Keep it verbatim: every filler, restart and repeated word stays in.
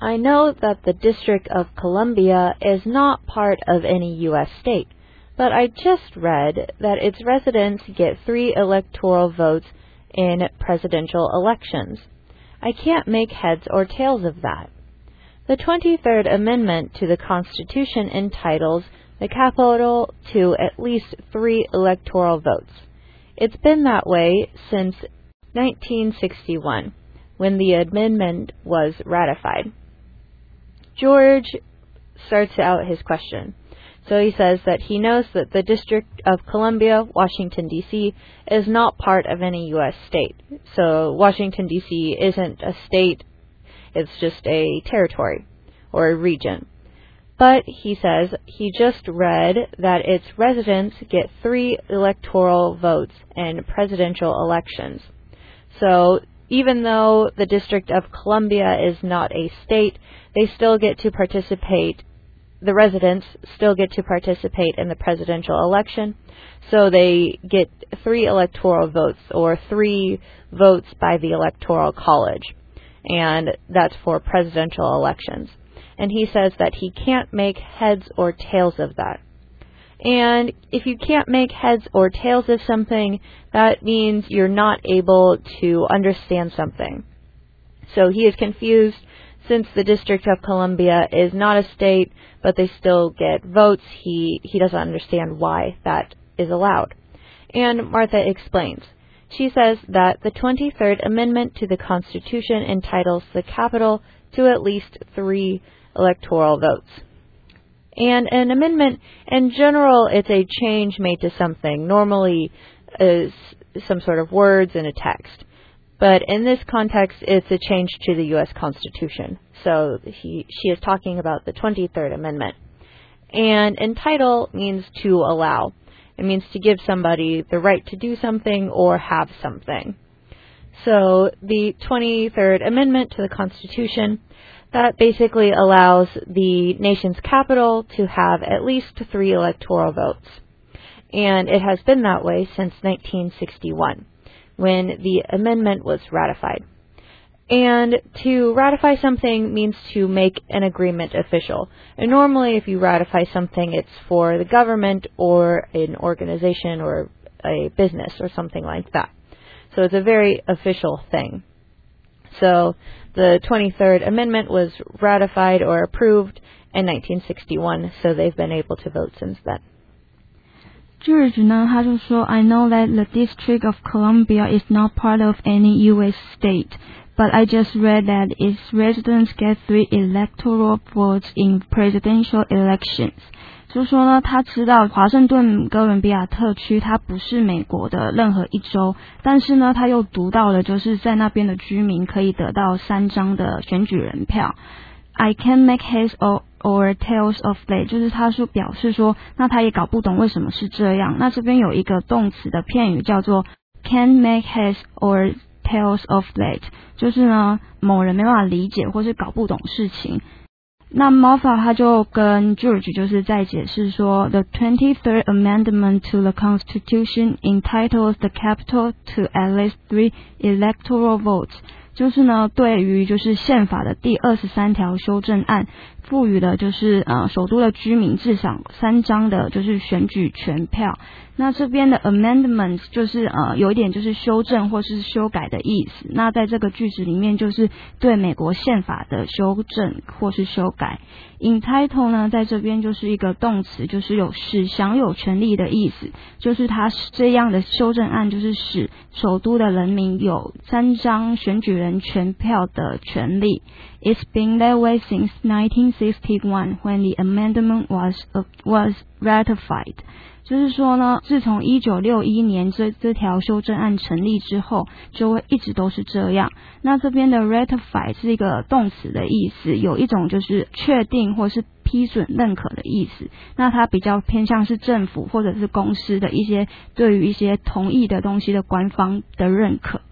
I know that the District of Columbia is not part of any U S state, but I just read that its residents get three electoral votes in presidential elections. I can't make heads or tails of that. The twenty-third Amendment to the Constitution entitles the capital to at least three electoral votes. It's been that way since nineteen sixty-one, when the amendment was ratified. George starts out his question. So he says that he knows that the District of Columbia, Washington, D C, is not part of any U S state. So Washington, D C isn't a state, it's just a territory or a region. But he says he just read that its residents get three electoral votes in presidential elections. So even though the District of Columbia is not a state, they still get to participate, the residents still get to participate in the presidential election. So they get three electoral votes, or three votes by the Electoral College. And that's for presidential elections. And he says that he can't make heads or tails of that. And if you can't make heads or tails of something, that means you're not able to understand something. So he is confused since the District of Columbia is not a state, but they still get votes. He, he doesn't understand why that is allowed. And Martha explains. She says that the twenty-third Amendment to the Constitution entitles the capital to at least three electoral votes. And an amendment, in general, it's a change made to something, normally is some sort of words in a text. But in this context, it's a change to the U S Constitution. So he, she is talking about the twenty-third Amendment. And entitle means to allow. It means to give somebody the right to do something or have something. So the twenty-third Amendment to the Constitution, that basically allows the nation's capital to have at least three electoral votes. And it has been that way since nineteen sixty-one, when the amendment was ratified. And to ratify something means to make an agreement official. And normally if you ratify something, it's for the government or an organization or a business or something like that. So it's a very official thing. So the twenty-third Amendment was ratified or approved in nineteen sixty-one, so they've been able to vote since then. George 呢，他就说 I know that the District of Columbia is not part of any U S state, but I just read that its residents get three electoral votes in presidential elections. 就说呢，他知道华盛顿哥伦比亚特区它不是美国的任何一州，但是呢，他又读到了就是在那边的居民可以得到三张的选举人票。I can't make heads or or tails of that， 就是他说表示说，那他也搞不懂为什么是这样。那这边有一个动词的片语叫做 can't make heads or tails of that， 就是呢某人没办法理解或是搞不懂事情。那 Martha 他就跟 George 就是在解释说 The twenty-third Amendment to the Constitution entitles the capital to at least three electoral votes， 就是呢对于就是宪法的第二十三条修正案赋予了就是呃首都的居民至少三张的就是选举权票。那这边的 amendment 就是呃有一点就是修正或是修改的意思。那在这个句子里面就是对美国宪法的修正或是修改。Entitle 呢在这边就是一个动词，就是有使享有权利的意思，就是它这样的修正案就是使首都的人民有三张选举人权票的权利。It's been that way since nineteen sixty-one when the amendment was uh, was ratified。就是说呢，自从一九六一年这这条修正案成立之后，就会一直都是这样。那这边的 ratify 是一个动词的意思，有一种就是确定或是批准认可的意思。那它比较偏向是政府或者是公司的一些对于一些同意的东西的官方的认可。